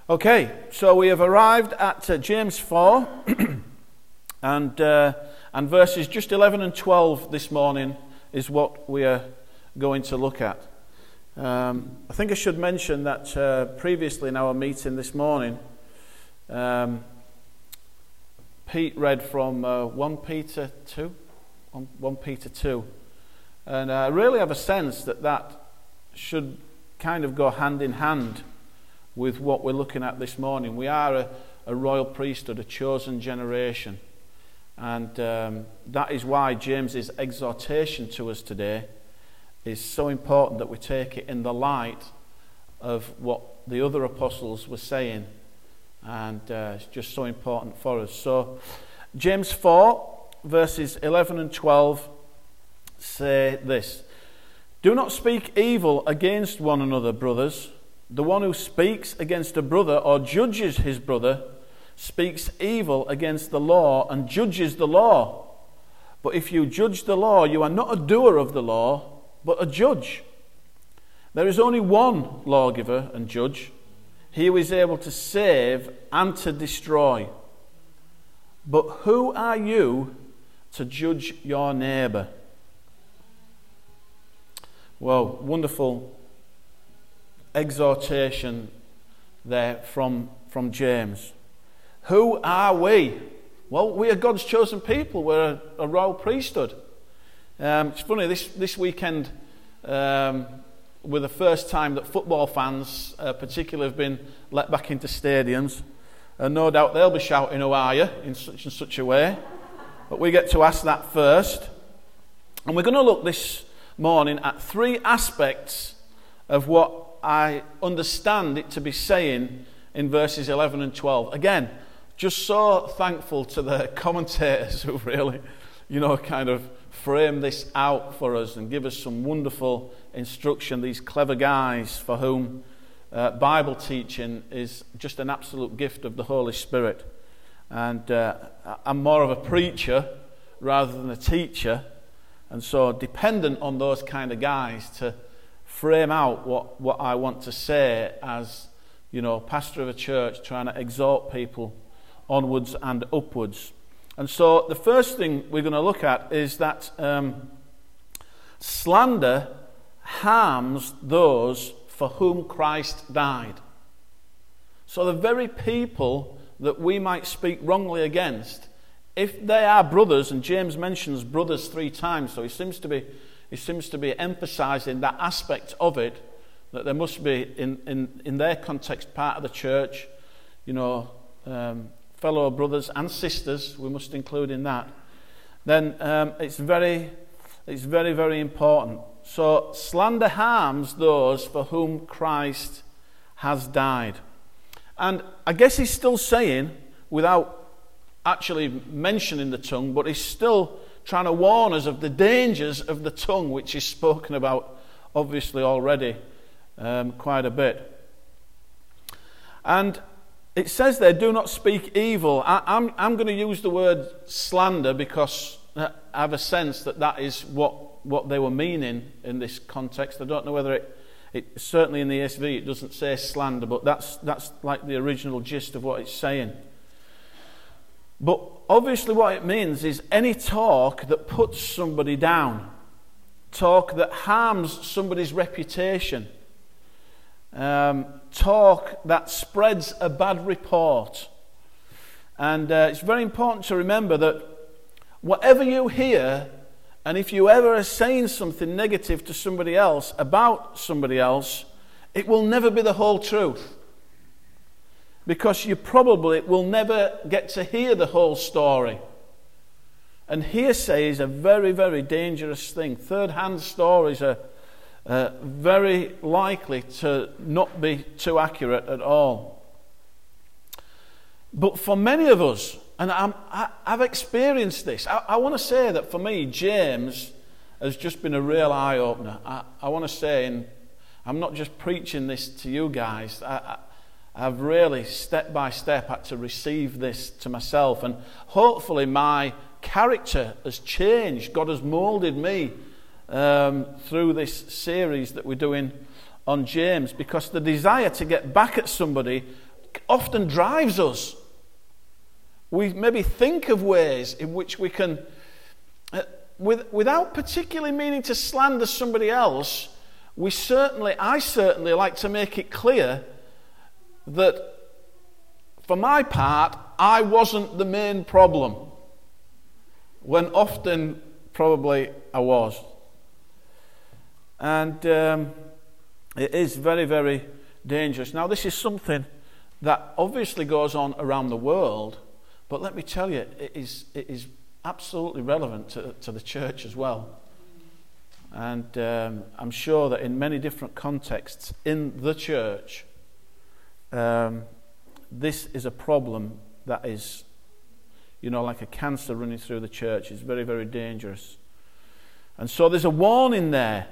Okay, so we have arrived at James 4 and verses just 11 and 12 this morning is what we are going to look at. I think I should mention that previously in our meeting this morning, Pete read from 1 Peter 2, and I really have a sense that should kind of go hand in hand with what we're looking at this morning. We are a royal priesthood, a chosen generation, and that is why James's exhortation to us today is so important, that we take it in the light of what the other apostles were saying, and it's just so important for us. So James 4 verses 11 and 12 say this: "Do not speak evil against one another, brothers. The one who speaks against a brother or judges his brother speaks evil against the law and judges the law. But if you judge the law, you are not a doer of the law, but a judge. There is only one lawgiver and judge, he who is able to save and to destroy. But who are you to judge your neighbour?" Well, wonderful exhortation there from James. Who are we? Well, we are God's chosen people. We're a royal priesthood. It's funny, this weekend were the first time that football fans particularly have been let back into stadiums, and no doubt they'll be shouting, "Who are you?" in such and such a way. But we get to ask that first. And we're going to look this morning at three aspects of what I understand it to be saying in verses 11 and 12. Again, just so thankful to the commentators who really, kind of frame this out for us and give us some wonderful instruction. These clever guys for whom Bible teaching is just an absolute gift of the Holy Spirit. And I'm more of a preacher rather than a teacher, and so dependent on those kind of guys to frame out what I want to say as, pastor of a church trying to exhort people onwards and upwards. And so the first thing we're going to look at is that slander harms those for whom Christ died. So the very people that we might speak wrongly against, if they are brothers, and James mentions brothers 3 times, so he seems to be emphasizing that aspect of it, that there must be in their context part of the church, fellow brothers and sisters we must include in that. Then it's very, very important. So slander harms those for whom Christ has died. And I guess he's still saying, without actually mentioning the tongue, but he's still trying to warn us of the dangers of the tongue, which is spoken about obviously already quite a bit. And it says there, do not speak evil. I'm going to use the word slander because I have a sense that is what they were meaning in this context. I don't know whether it certainly in the ESV it doesn't say slander, but that's like the original gist of what it's saying. But obviously what it means is any talk that puts somebody down, talk that harms somebody's reputation, talk that spreads a bad report. And it's very important to remember that whatever you hear, and if you ever are saying something negative to somebody else about somebody else, it will never be the whole truth. Because you probably will never get to hear the whole story. And hearsay is a very, very dangerous thing. Third-hand stories are very likely to not be too accurate at all. But for many of us, and I've experienced this, I want to say that for me, James has just been a real eye-opener. I want to say, and I'm not just preaching this to you guys, I've really, step by step, had to receive this to myself. And hopefully my character has changed. God has moulded me through this series that we're doing on James, because the desire to get back at somebody often drives us. We maybe think of ways in which we can, without particularly meaning to slander somebody else, I certainly like to make it clear that for my part, I wasn't the main problem, when often probably I was. And it is very, very dangerous. Now, this is something that obviously goes on around the world, but let me tell you, it is absolutely relevant to the church as well. And I'm sure that in many different contexts in the church, this is a problem that is, like a cancer running through the church. It's very, very dangerous. And so there's a warning there.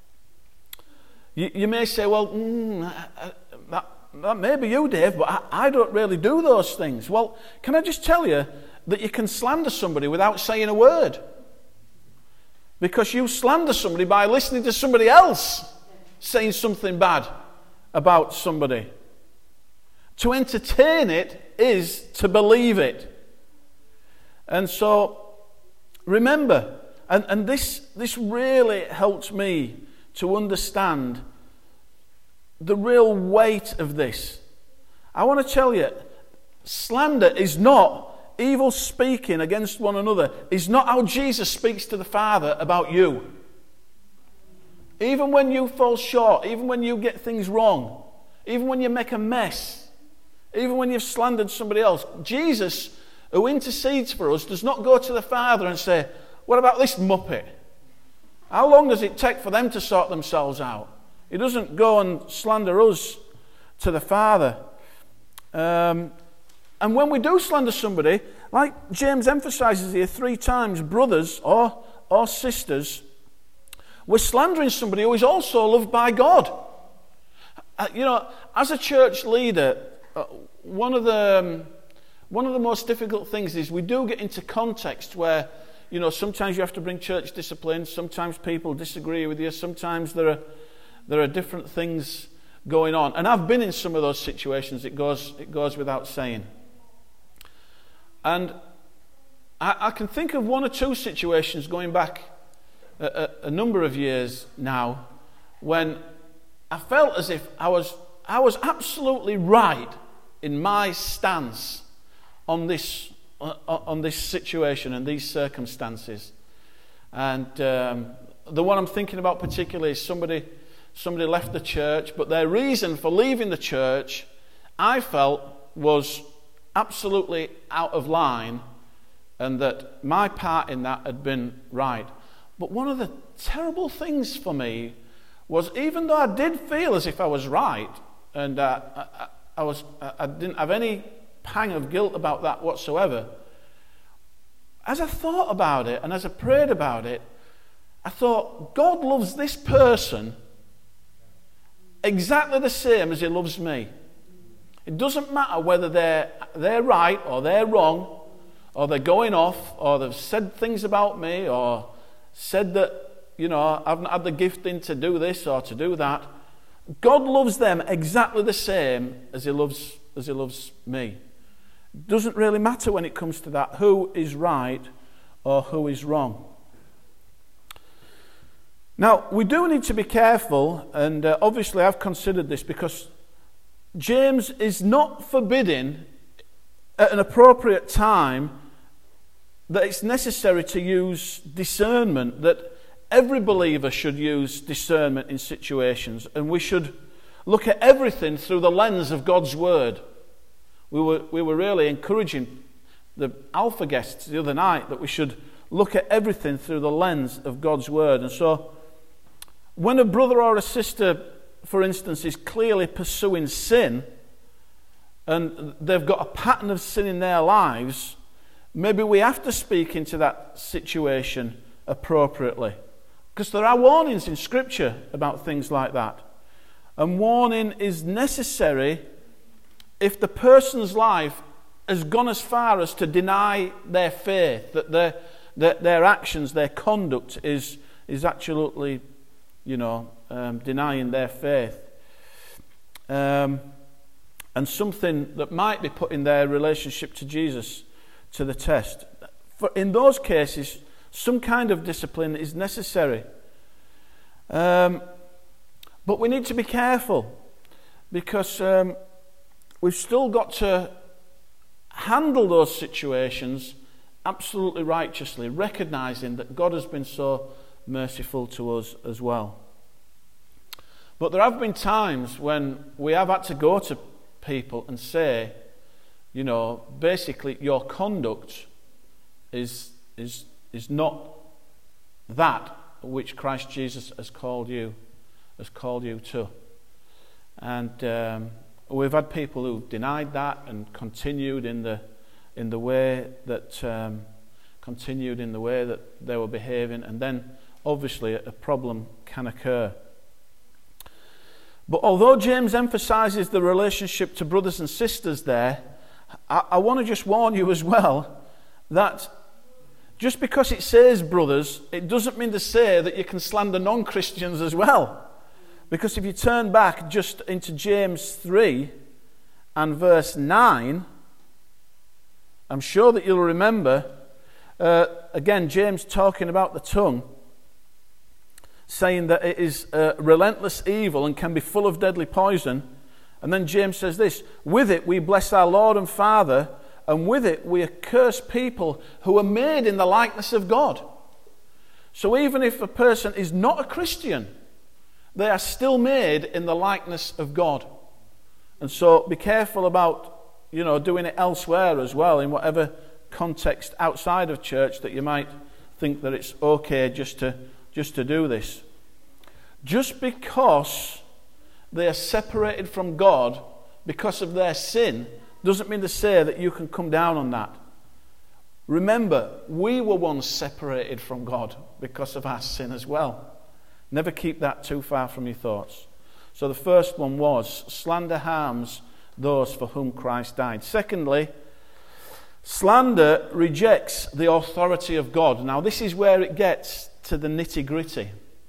You may say, well, that may be you, Dave, but I don't really do those things. Well, can I just tell you that you can slander somebody without saying a word? Because you slander somebody by listening to somebody else saying something bad about somebody. To entertain it is to believe it. And so, remember, and this really helped me to understand the real weight of this. I want to tell you, slander is not evil speaking against one another, is not how Jesus speaks to the Father about you. Even when you fall short, even when you get things wrong, even when you make a mess, even when you've slandered somebody else, Jesus, who intercedes for us, does not go to the Father and say, what about this muppet? How long does it take for them to sort themselves out? He doesn't go and slander us to the Father. And when we do slander somebody, like James emphasizes here 3 times, brothers or sisters, we're slandering somebody who is also loved by God. As a church leader, one of the most difficult things is we do get into context where, sometimes you have to bring church discipline, sometimes people disagree with you, sometimes there are different things going on. And I've been in some of those situations, it goes without saying. And I can think of 1 or 2 situations going back a number of years now when I felt as if I was absolutely right in my stance on this situation and these circumstances. And the one I'm thinking about particularly is somebody left the church, but their reason for leaving the church, I felt, was absolutely out of line, and that my part in that had been right. But one of the terrible things for me was, even though I did feel as if I was right, and I didn't have any pang of guilt about that whatsoever, as I thought about it and as I prayed about it, I thought, God loves this person exactly the same as he loves me. It doesn't matter whether they're right or they're wrong, or they're going off, or they've said things about me, or said that, I haven't had the gifting to do this or to do that. God loves them exactly the same as he loves me. It doesn't really matter when it comes to that, who is right or who is wrong. Now, we do need to be careful, and obviously I've considered this, because James is not forbidding at an appropriate time that it's necessary to use discernment, that every believer should use discernment in situations, and we should look at everything through the lens of God's Word. We were really encouraging the Alpha guests the other night that we should look at everything through the lens of God's Word. And so, when a brother or a sister, for instance, is clearly pursuing sin, and they've got a pattern of sin in their lives, maybe we have to speak into that situation appropriately. Because there are warnings in Scripture about things like that. And warning is necessary if the person's life has gone as far as to deny their faith, that their actions, their conduct is absolutely, denying their faith. and something that might be putting their relationship to Jesus to the test. In those cases, some kind of discipline is necessary. But we need to be careful, because we've still got to handle those situations absolutely righteously, recognizing that God has been so merciful to us as well. But there have been times when we have had to go to people and say, you know, basically your conduct is not that which Christ Jesus has called you to. And we've had people who denied that and continued in the way that they were behaving, and then obviously a problem can occur. But although James emphasizes the relationship to brothers and sisters there, I want to just warn you as well that just because it says brothers, it doesn't mean to say that you can slander non-Christians as well. Because if you turn back just into James 3 and verse 9, I'm sure that you'll remember, again, James talking about the tongue, saying that it is relentless evil and can be full of deadly poison. And then James says this: with it we bless our Lord and Father, and with it we curse people who are made in the likeness of God. So even if a person is not a Christian, they are still made in the likeness of God. And so be careful about, you know, doing it elsewhere as well, in whatever context outside of church that you might think that it's okay just to do this. Just because they are separated from God because of their sin doesn't mean to say that you can come down on that. Remember, we were once separated from God because of our sin as well. Never keep that too far from your thoughts. So the first one was, slander harms those for whom Christ died. Secondly, slander rejects the authority of God. Now this is where it gets to the nitty-gritty.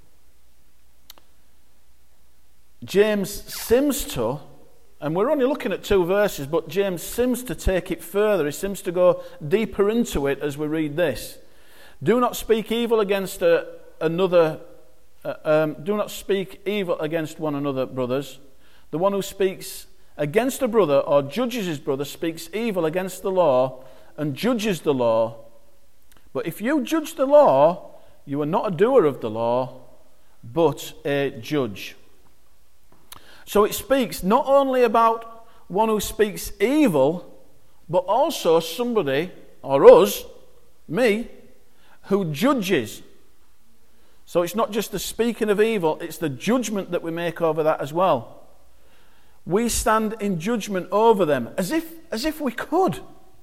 James seems to, and we're only looking at 2 verses, but James seems to take it further. He seems to go deeper into it as we read this. Do not speak evil against another. Do not speak evil against one another, brothers. The one who speaks against a brother or judges his brother speaks evil against the law and judges the law. But if you judge the law, you are not a doer of the law, but a judge. So it speaks not only about one who speaks evil, but also somebody, or us, me, who judges. So it's not just the speaking of evil, it's the judgment that we make over that as well. We stand in judgment over them, as if we could.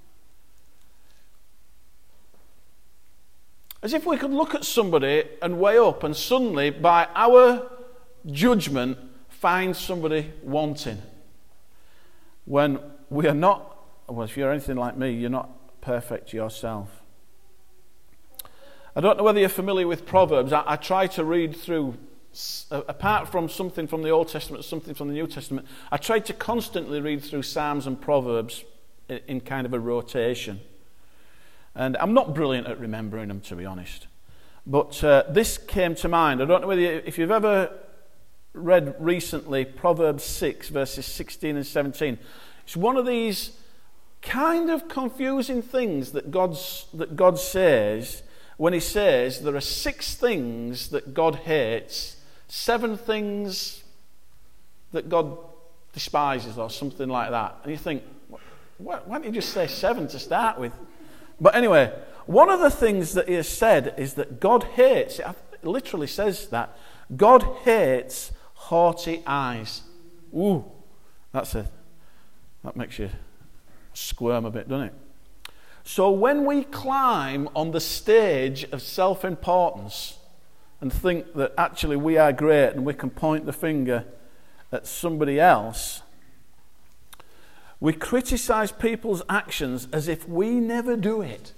As if we could look at somebody and weigh up and suddenly, by our judgment, find somebody wanting. When we are not, well, if you're anything like me, you're not perfect yourself. I don't know whether you're familiar with Proverbs. I try to read through, apart from something from the Old Testament, something from the New Testament, I try to constantly read through Psalms and Proverbs in kind of a rotation. And I'm not brilliant at remembering them, to be honest. But this came to mind. I don't know whether if you've ever read recently Proverbs 6, verses 16 and 17. It's one of these kind of confusing things that God says when he says there are 6 things that God hates, 7 things that God despises, or something like that. And you think, why don't you just say 7 to start with? But anyway, one of the things that he has said is that God hates, it literally says that, God hates haughty eyes. Ooh, that makes you squirm a bit, doesn't it? So when we climb on the stage of self-importance and think that actually we are great and we can point the finger at somebody else, we criticize people's actions as if we never do it.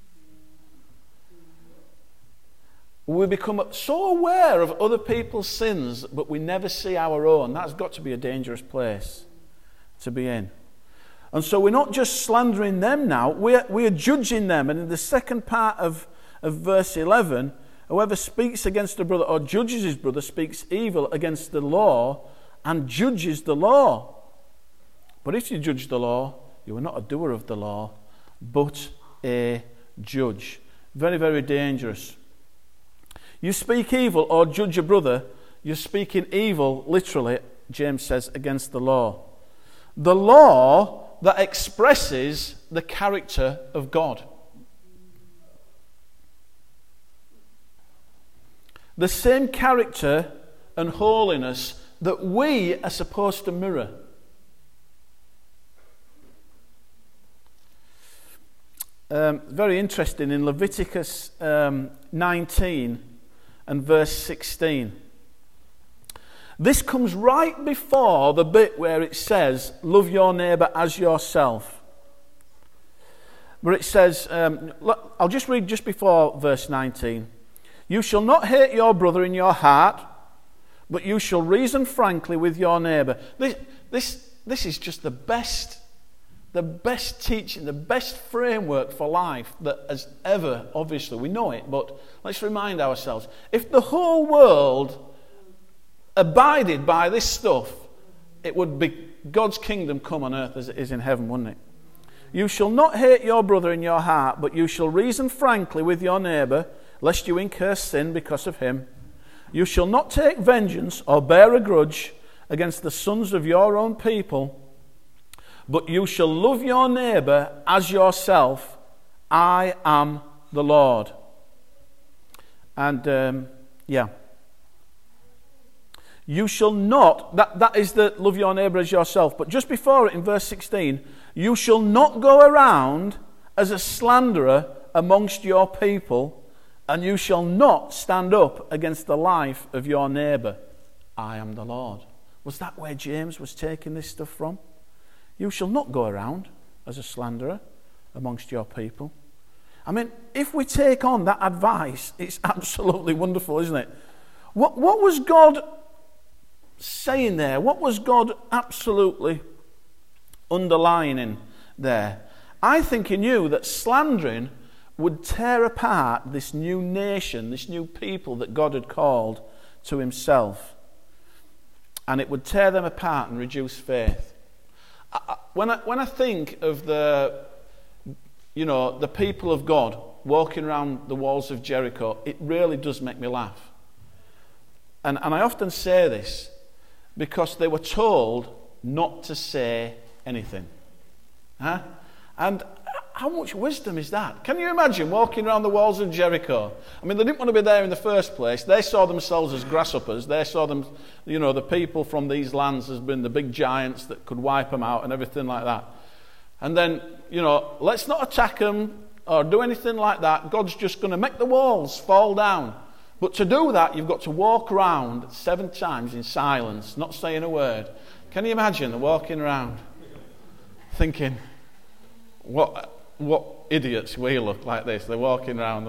We become so aware of other people's sins, but we never see our own. That's got to be a dangerous place to be in. And so we're not just slandering them now, we're judging them. And in the second part of verse 11, whoever speaks against a brother or judges his brother speaks evil against the law and judges the law. But if you judge the law, you are not a doer of the law, but a judge. Very, very dangerous. You speak evil or judge a brother, you're speaking evil, literally, James says, against the law. The law that expresses the character of God. The same character and holiness that we are supposed to mirror. Very interesting, in Leviticus 19 and verse 16. This comes right before the bit where it says, love your neighbour as yourself. Where it says, I'll just read just before verse 19. You shall not hate your brother in your heart, but you shall reason frankly with your neighbour. This is just the best teaching, the best framework for life that has ever, obviously, we know it, but let's remind ourselves. If the whole world abided by this stuff, it would be God's kingdom come on earth as it is in heaven, wouldn't it? You shall not hate your brother in your heart, but you shall reason frankly with your neighbour, lest you incur sin because of him. You shall not take vengeance or bear a grudge against the sons of your own people, but you shall love your neighbour as yourself. I am the Lord. And, you shall not, that is the love your neighbour as yourself. But just before it, in verse 16, you shall not go around as a slanderer amongst your people, and you shall not stand up against the life of your neighbour. I am the Lord. Was that where James was taking this stuff from? You shall not go around as a slanderer amongst your people. I mean, if we take on that advice, it's absolutely wonderful, isn't it? What was God saying there? What was God absolutely underlining there? I think he knew that slandering would tear apart this new nation, this new people that God had called to himself. And it would tear them apart and reduce faith. When I think of the people of God walking around the walls of Jericho, it really does make me laugh. And I often say this because they were told not to say anything. And how much wisdom is that? Can you imagine walking around the walls of Jericho? I mean, they didn't want to be there in the first place. They saw themselves as grasshoppers. They saw them, the people from these lands as being the big giants that could wipe them out and everything like that. And then, let's not attack them or do anything like that. God's just going to make the walls fall down. But to do that, you've got to walk around 7 times in silence, not saying a word. Can you imagine walking around thinking, what idiots we look like this? They're walking around.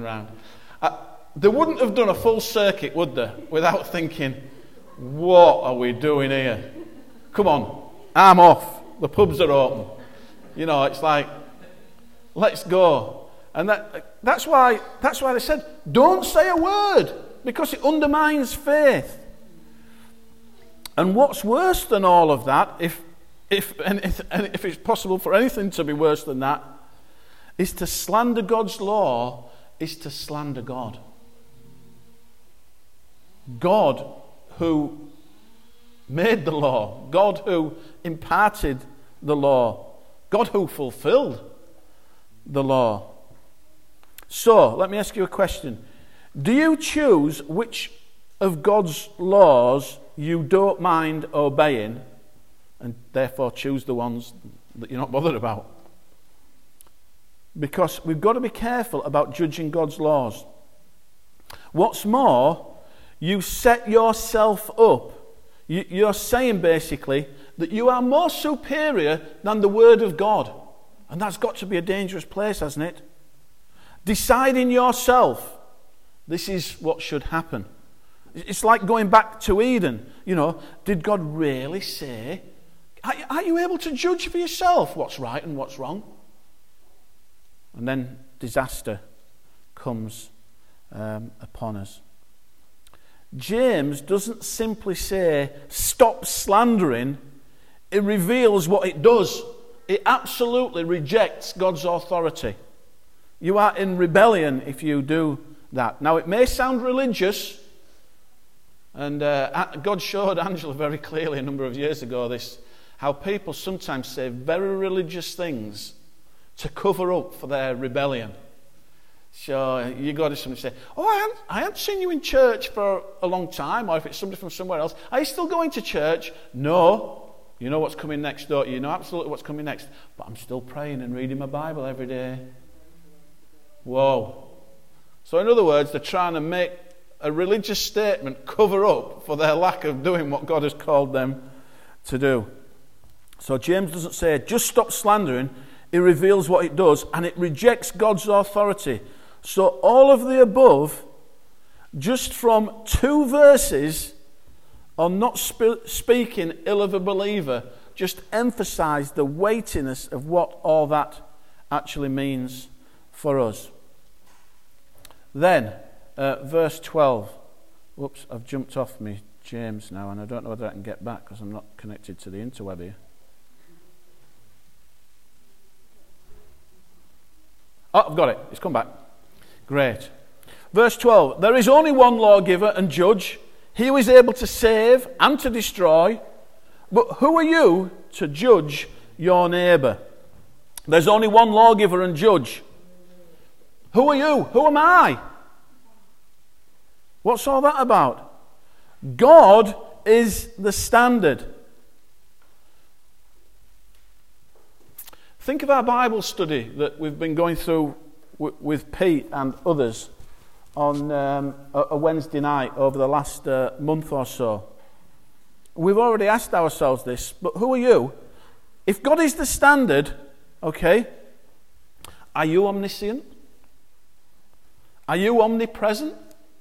They wouldn't have done a full circuit, would they, without thinking, what are we doing here? Come on, I'm off. The pubs are open. It's like, let's go. And that's why they said, don't say a word, because it undermines faith. And what's worse than all of that, if it's possible for anything to be worse than that, is to slander God's law, is to slander God. God who made the law, God who imparted the law, God who fulfilled the law. So, let me ask you a question. Do you choose which of God's laws you don't mind obeying, and therefore choose the ones that you're not bothered about? Because we've got to be careful about judging God's laws. What's more, you set yourself up. You're saying basically that you are more superior than the Word of God. And that's got to be a dangerous place, hasn't it? Deciding yourself, this is what should happen. It's like going back to Eden. Did God really say, Are you able to judge for yourself what's right and what's wrong? And then disaster comes upon us. James doesn't simply say, stop slandering. It reveals what it does. It absolutely rejects God's authority. You are in rebellion if you do that. Now, it may sound religious, and God showed Angela very clearly a number of years ago this, how people sometimes say very religious things to cover up for their rebellion. So you go to somebody and say, I haven't seen you in church for a long time, or if it's somebody from somewhere else, are you still going to church? No. You know what's coming next, don't you? You know absolutely what's coming next. But I'm still praying and reading my Bible every day. Whoa. So in other words, they're trying to make a religious statement cover up for their lack of doing what God has called them to do. So James doesn't say, just stop slandering. It reveals what it does, and it rejects God's authority. So all of the above, just from 2 verses on not speaking ill of a believer, just emphasize the weightiness of what all that actually means for us. Then, verse 12. Whoops, I've jumped off me James now, and I don't know whether I can get back because I'm not connected to the interweb here. Oh, I've got it. It's come back. Great. Verse 12. There is only one lawgiver and judge. He who is able to save and to destroy. But who are you to judge your neighbour? There's only one lawgiver and judge. Who are you? Who am I? What's all that about? God is the standard. Think of our Bible study that we've been going through with Pete and others on a Wednesday night over the last month or so. We've already asked ourselves this, but who are you? If God is the standard, okay, are you omniscient? Are you omnipresent?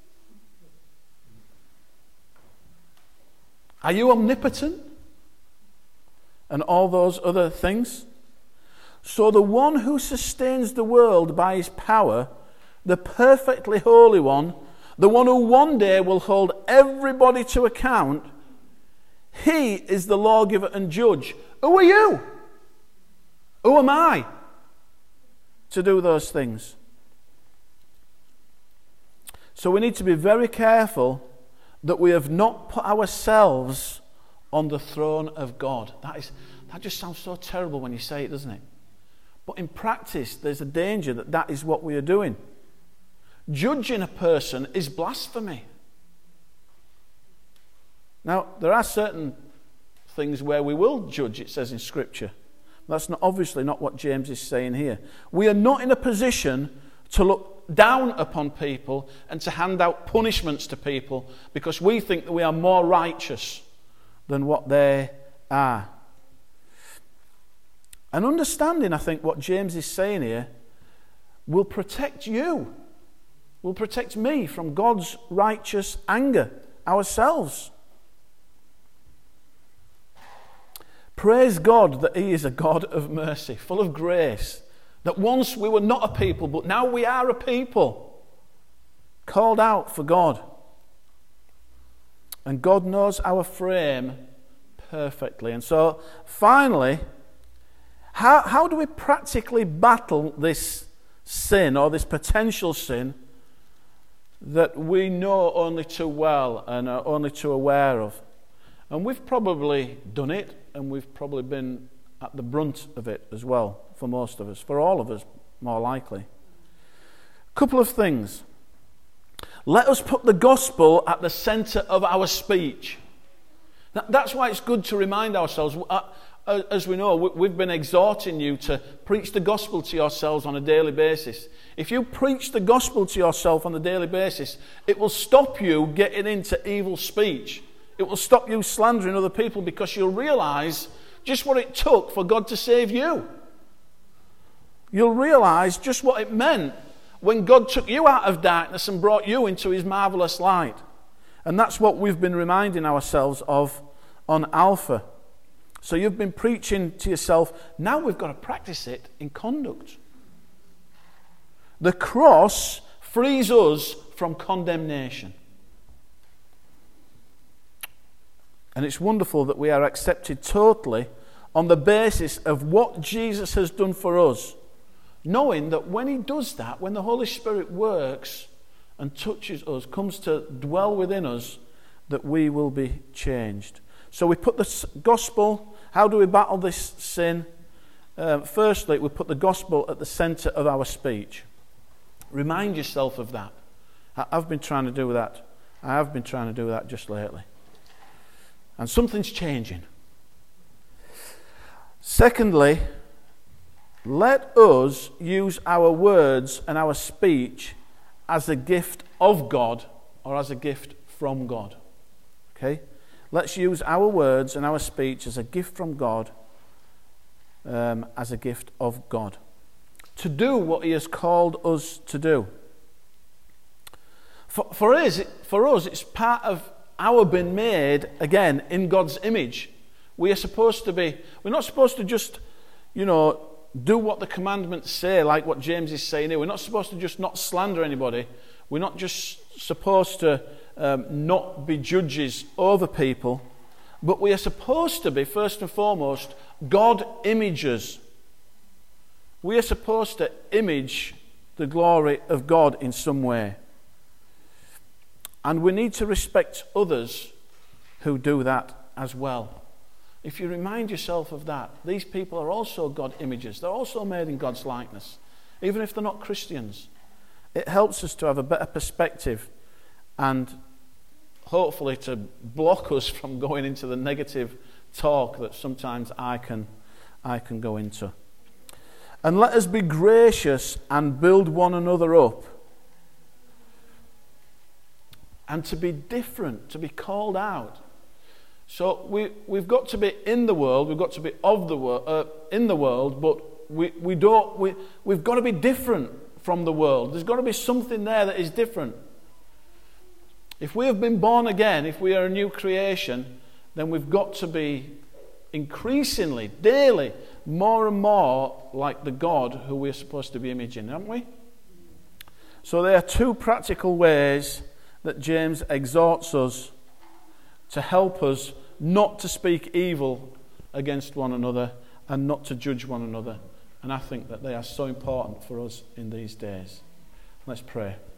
Are you omnipotent? And all those other things? So the one who sustains the world by his power, the perfectly holy one, the one who one day will hold everybody to account, he is the lawgiver and judge. Who are you? Who am I to do those things? So we need to be very careful that we have not put ourselves on the throne of God. That just sounds so terrible when you say it, doesn't it? But in practice, there's a danger that that is what we are doing. Judging a person is blasphemy. Now, there are certain things where we will judge, it says in Scripture. That's obviously not what James is saying here. We are not in a position to look down upon people and to hand out punishments to people because we think that we are more righteous than what they are. And understanding, I think, what James is saying here will protect you, will protect me from God's righteous anger ourselves. Praise God that He is a God of mercy, full of grace, that once we were not a people, but now we are a people, called out for God. And God knows our frame perfectly. And so, finally, how do we practically battle this sin or this potential sin that we know only too well and are only too aware of? And we've probably done it, and we've probably been at the brunt of it as well, for most of us, for all of us, more likely. A couple of things. Let us put the gospel at the centre of our speech. That's why it's good to remind ourselves. As we know, we've been exhorting you to preach the gospel to yourselves on a daily basis. If you preach the gospel to yourself on a daily basis, it will stop you getting into evil speech. It will stop you slandering other people because you'll realise just what it took for God to save you. You'll realise just what it meant when God took you out of darkness and brought you into His marvellous light. And that's what we've been reminding ourselves of on Alpha. So you've been preaching to yourself. Now we've got to practice it in conduct. The cross frees us from condemnation. And it's wonderful that we are accepted totally on the basis of what Jesus has done for us, knowing that when he does that, when the Holy Spirit works and touches us, comes to dwell within us, that we will be changed. So we put the gospel, how do we battle this sin? Firstly, we put the gospel at the centre of our speech. Remind yourself of that. I've been trying to do that. I have been trying to do that just lately. And something's changing. Secondly, let us use our words and our speech as a gift of God or as a gift from God. Okay? Let's use our words and our speech as a gift from God, as a gift of God, to do what he has called us to do. For us, it's part of our being made, again, in God's image. We're not supposed to just, do what the commandments say, like what James is saying here. We're not supposed to just not slander anybody. We're not just supposed to not be judges over people. But we are supposed to be, first and foremost, God imagers. We are supposed to image the glory of God in some way. And we need to respect others who do that as well. If you remind yourself of that, these people are also God imagers. They're also made in God's likeness, even if they're not Christians. It helps us to have a better perspective and hopefully to block us from going into the negative talk that sometimes I can go into. And let us be gracious and build one another up. And to be different, to be called out. So we've got to be in the world, we've got to be of the world, in the world, but we've got to be different from the world. There's got to be something there that is different. If we have been born again, if we are a new creation, then we've got to be increasingly, daily, more and more like the God who we're supposed to be imaging, haven't we? So there are two practical ways that James exhorts us to help us not to speak evil against one another and not to judge one another. And I think that they are so important for us in these days. Let's pray.